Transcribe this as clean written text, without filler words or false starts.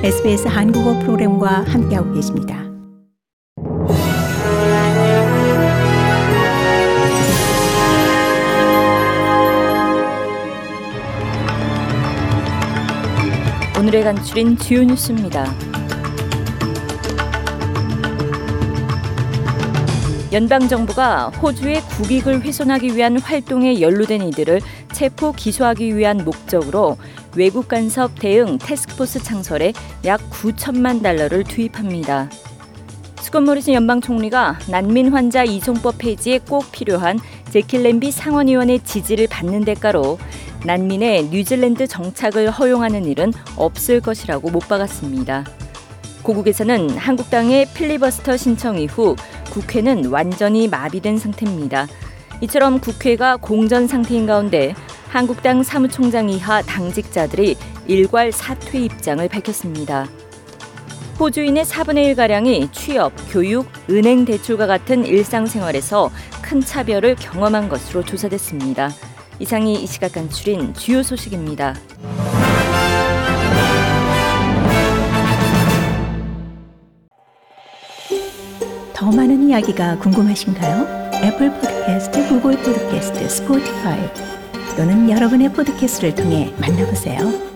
SBS 한국어 프로그램과 함께하고 계십니다. 오늘의 간추린 주요 뉴스입니다. 연방정부가 호주의 국익을 훼손하기 위한 활동에 연루된 이들을 체포 기소하기 위한 목적으로 외국 간섭 대응 태스크포스 창설에 약 9천만 달러를 투입합니다. 스콧 모리슨 연방 총리가 난민 환자 이송법 폐지에 꼭 필요한 제킬 램비 상원의원의 지지를 받는 대가로 난민의 뉴질랜드 정착을 허용하는 일은 없을 것이라고 못 박았습니다. 고국에서는 한국당의 필리버스터 신청 이후 국회는 완전히 마비된 상태입니다. 이처럼 국회가 공전 상태인 가운데 한국당 사무총장 이하 당직자들이 일괄 사퇴 입장을 밝혔습니다. 호주인의 4분의 1가량이 취업, 교육, 은행 대출과 같은 일상생활에서 큰 차별을 경험한 것으로 조사됐습니다. 이상이 이 시각 간추린 주요 소식입니다. 더 많은 이야기가 궁금하신가요? 애플 팟캐스트, 구글 팟캐스트, 스포티파이 또는 여러분의 팟캐스트를 통해 만나보세요.